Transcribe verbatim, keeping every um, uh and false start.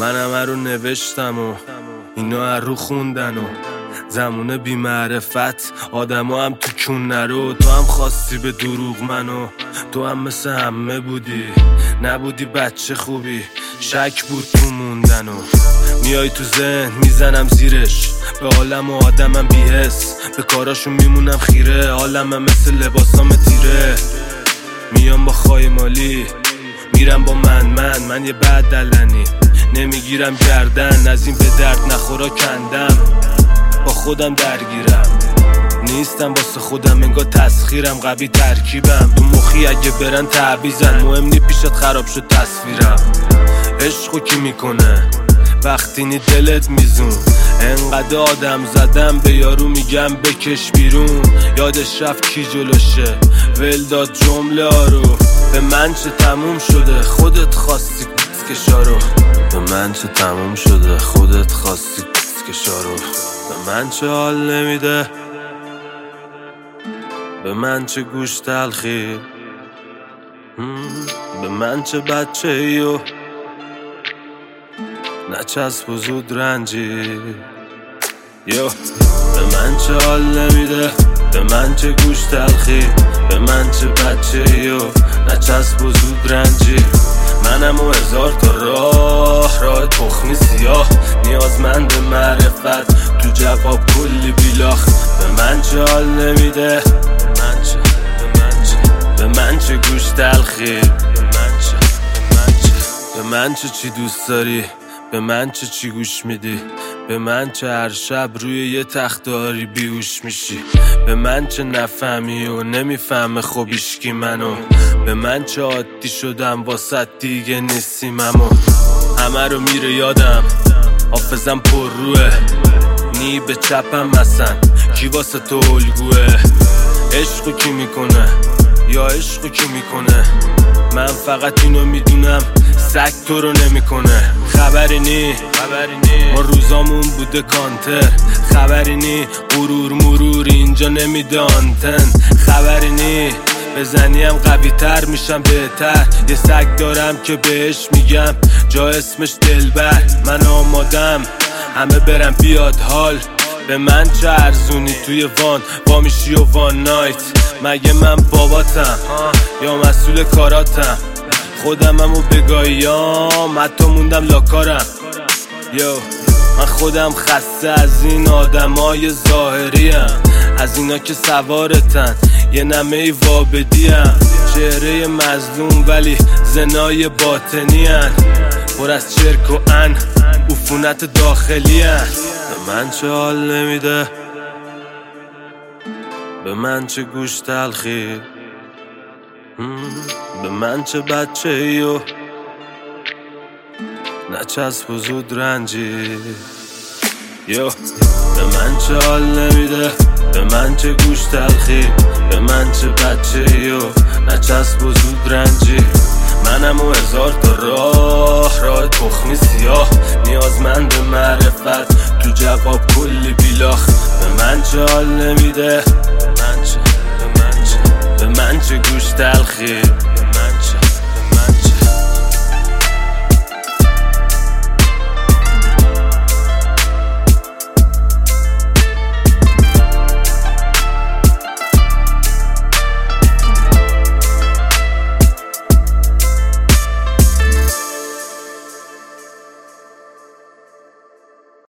من همه رو نوشتم و اینا هر رو خوندن و زمونه بی معرفت آدم ها هم تو کون نرو. تو هم خواستی به دروغ منو، تو هم مثل همه بودی، نبودی بچه خوبی، شک بود تو موندن و میای تو ذهن میزنم زیرش، به عالم و آدمم بی‌حس، به کاراشون میمونم خیره، عالمم مثل لباسام تیره. میام با خایمالی میرم با من من من یه بد دلنی، نمیگیرم گردن از این به درد نخورا کندم، با خودم درگیرم نیستم واسه خودم، انگار تسخیرم قوی ترکیبم، تو مخی اگه برن تعویزن، مهم نی پیشت خراب شد تصویرم. عشقو کی میکنه وقتی نی دلت میزون، انقدر آدم زدم به یارو میگم بکش بیرون، یادش رفت کی جلوشه ول داد جمله ها رو، به من چه تموم شده خودت خواستی کشارو، به من چه تموم شده خودت خواستی کشارو، به من چه حال نمیده، به من چه گوش تلخی، به من چه بچه ایو نچسب و زود رنجی، یو به من چه حال نمیده، به من چه گوش تلخی، به من چه بچه ایو نچسب و زود رنجی. منم و هزار تا راه راه تخمی سیاه، نیازمند معرفت تو جواب کلی بیلاخ، به من چه حال نمیده، به من چه به من چه به من چه گوش تلخی، به من چه به من چه به من چه چی دوست داری، به من چه چی گوش میدی، به من چه هر شب روی یه تختاری بیهوش میشی، به من چه نفهمی و نمیفهمه خب ایشکی منو، به من چه عادی شدم واسه دیگه نیستیم، اما همه رو میره یادم، حافظم پر روه، نی به چپم مثلا کی واسه تو الگوه، عشقو کی میکنه یا عشقو کی میکنه، من فقط اینو میدونم سگ تو رو نمیکنه. خبری نی خبری نی ما روزامون بوده کانتر، خبری نی غرور مرور اینجا نمیده آنتن، خبری نی بزنیم قوی تر میشم بهتر، یه سگ دارم که بهش میگم جا اسمش دلبر، من آمادم همه برم بیاد حال، به من چه ارزونی توی وان با میشی و وان نایت، مگه من باباتم یا مسئول کاراتم، خودمم و بگاهیام حتی موندم لاکارم، یو من خودم خسته از این آدمای ظاهریم، از اینا که سوارتن یه نمه ای وابدیم، چهره مظلوم ولی زنای باطنی هن، پر از چرک و ان عفونت داخلی هن، به من چه حال نمیده، به من چه گوش تلخی، به من چه بچه ایو نچسب و زود رنجی، یو به من چه حال نمیده، به من چه گوش تلخی، به من چه بچه ایو نچسب و زود رنجی. منم و هزار تا راه راه تخمی سیاه، نیازمند معرفت تو جواب کلی بیلاخ، به من چه حال نمیده، به من چه به من چه به من چه گوش تلخی.